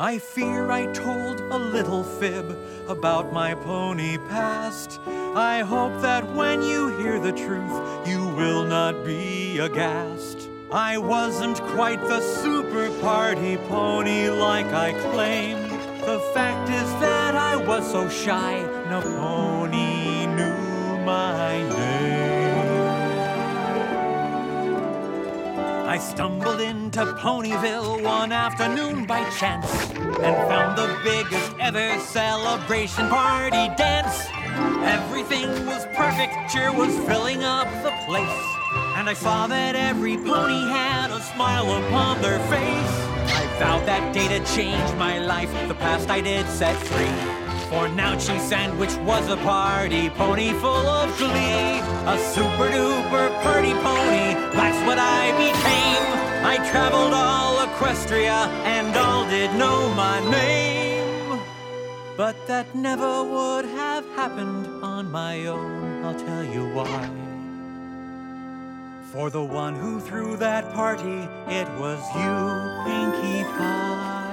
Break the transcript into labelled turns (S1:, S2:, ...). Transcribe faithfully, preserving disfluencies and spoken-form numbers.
S1: I fear I told a little fib about my pony past. I hope that when you hear the truth, you will not be aghast. I wasn't quite the super party pony like I claimed. The fact is that I was so shy, no pony knew my name. I stumbled into Ponyville one afternoon by chance and found the biggest ever celebration party dance. Everything was perfect, cheer was filling up the place, and I saw that every pony had a smile upon their face. I vowed that day to change my life, the past I did set free. For Nouchy Sandwich was a party pony full of glee. A super duper party pony, that's what I became. I traveled all Equestria and all did know my name. But that never would have happened on my own, I'll tell you why. For the one who threw that party, it was you, Pinkie Pie.